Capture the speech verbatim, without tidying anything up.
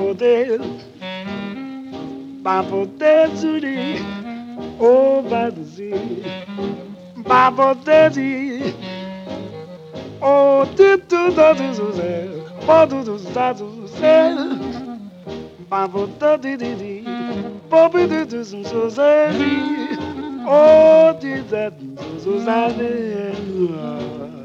de, babo de zuri, oh bazi, babo de di, oh do do do do do do, oh do do do do do, babo da di di di, bobby do do do do do, oh di da do do do do.